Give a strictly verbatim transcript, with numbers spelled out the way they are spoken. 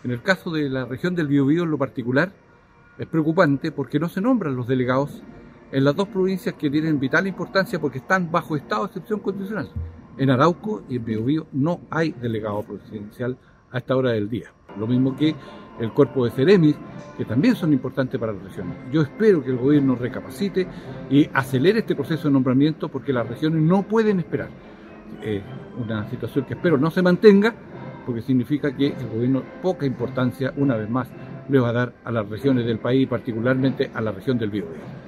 En el caso de la región del Biobío en lo particular, es preocupante porque no se nombran los delegados en las dos provincias que tienen vital importancia porque están bajo estado de excepción constitucional. En Arauco y en Biobío no hay delegado presidencial a esta hora del día. Lo mismo que el cuerpo de Ceremis, que también son importantes para las regiones. Yo espero que el gobierno recapacite y acelere este proceso de nombramiento porque las regiones no pueden esperar. Es una situación que espero no se mantenga porque significa que el gobierno poca importancia, una vez más, le va a dar a las regiones del país, particularmente a la región del Biobío.